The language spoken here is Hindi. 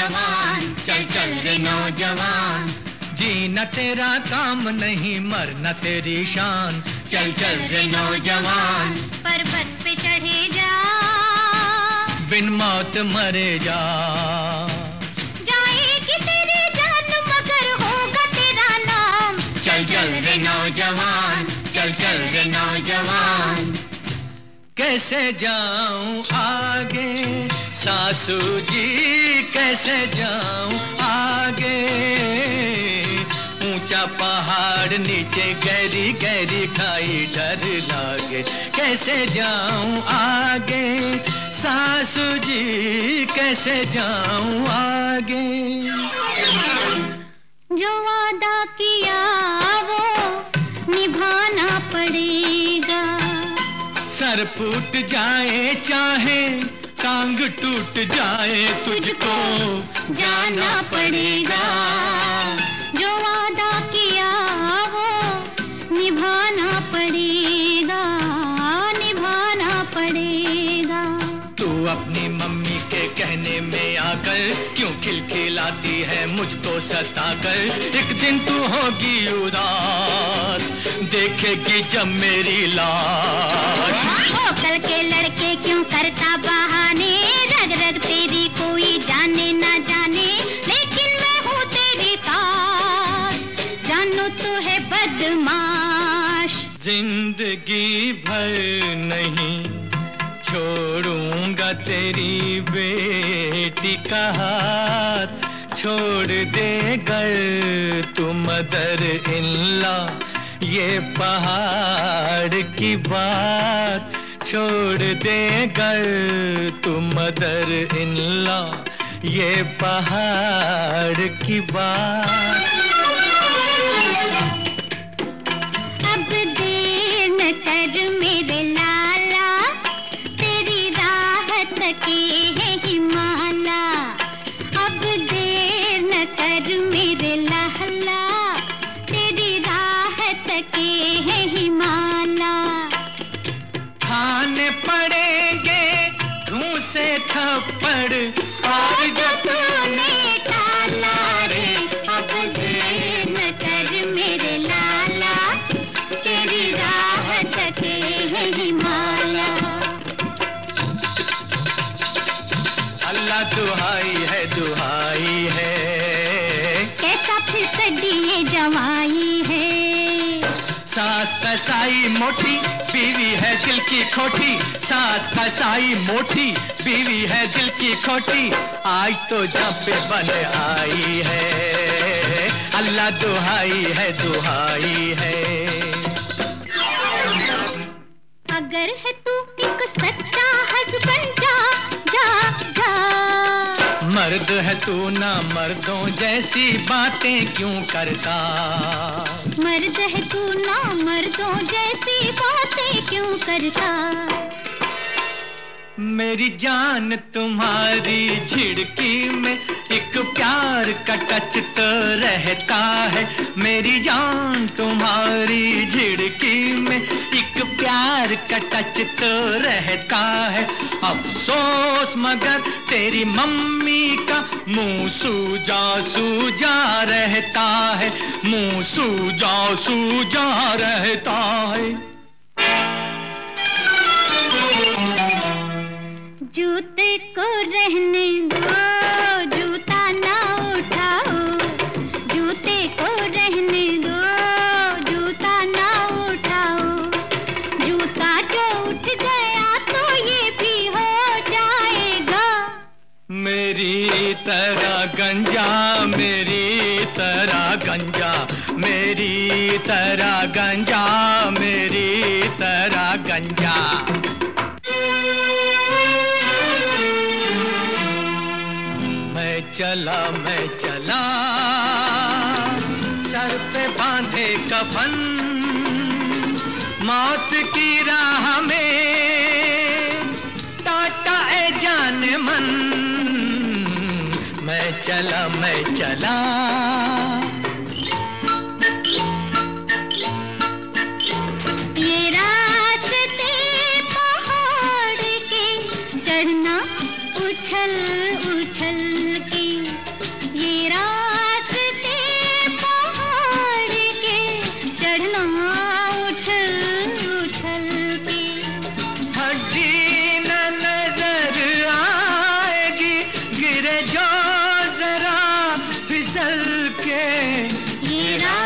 नौजवान, चल चल रे नौजवान। जीना तेरा काम नहीं, मरना तेरी शान, चल चल रे नौजवान। पर्वत पे चढ़े जा, बिन मौत मरे जा। जाएगी तेरी जान मगर होगा तेरा नाम। चल चल रे नौजवान, चल चल रे नौजवान। कैसे जाऊं आगे सासू जी, कैसे जाऊं आगे। ऊंचा पहाड़ नीचे गहरी गहरी खाई, डर लागे। कैसे जाऊं आगे सासू जी, कैसे जाऊं आगे। जो वादा किया वो निभाना पड़ेगा। सर फूट जाए चाहे टांग टूट जाए, तुझको जाना पड़ेगा। जो वादा किया वो निभाना पड़ेगा, निभाना पड़ेगा। तू अपनी मम्मी के कहने में आकर क्यों खिलखिलाती है मुझको सताकर। एक दिन तू होगी उदास, देखेगी जब मेरी लाश। ओ कल के लड़के क्यों करता बहाने, रग रग तेरी कोई जाने ना जाने, लेकिन मैं हूँ तेरी साथ, जानू तू है बदमाश। जिंदगी भर नहीं छोड़ूंगा तेरी बेटी का हाथ। छोड़ दे गर तू मदर इन लॉ, ये पहाड़ की बात। छोड़ दे गर तू मदर इन लॉ, ये पहाड़ की बात। अब देर न कर मेरे लाला, तेरी राहत के है हिमाला। अब देर न कर मेरे लाला, तेरी राहत के है हिमाला। खाने पड़ेंगे धूं से थप्पड़, और जो तूने टाला रे। अब देर न कर मेरे लाला, तेरी राहत के है हिमाला। अल्लाह दुहाई है दुहाई है, कैसा फिसडी ये जवाई है। सास कसाई मोटी बीवी है दिल की खोटी। सास कसाई मोटी बीवी है दिल की खोटी। आज तो जब पे बन आई है, अल्लाह दुहाई है दुहाई है। अगर है तू एक सच्चा हस्बैंड, जा जा जा। मर्द है तू ना मर्दों जैसी बातें क्यों करता। मर्द है तू ना मर्दों जैसी बातें क्यों करता। मेरी जान तुम्हारी झिड़की में एक प्यार का टच तो रहता है। मेरी जान तुम्हारी झिड़की में एक प्यार का टच तो रहता है। अफसोस मगर तेरी मम्मी का मुंह सूजा सूजा रहता है, मुंह सूजा सूजा रहता है। जूते को रहने दो, जूता ना उठाओ। जूते को रहने दो, जूता ना उठाओ। जूता जो उठ गया तो ये भी हो जाएगा। मेरी तरह गंजा, मेरी तरह गंजा, मेरी तरह गंजा, मेरी तरह गंजा। मैं चला सर पे बांधे कफन, मौत की राह में टाटा ए जाने मन। मैं चला ये रास्ते पहाड़ के चढ़ना उछल उछल के। हाँ उछल उछल के। हड्डी न नजर आएगी गिरे जो जरा फिसल के। ये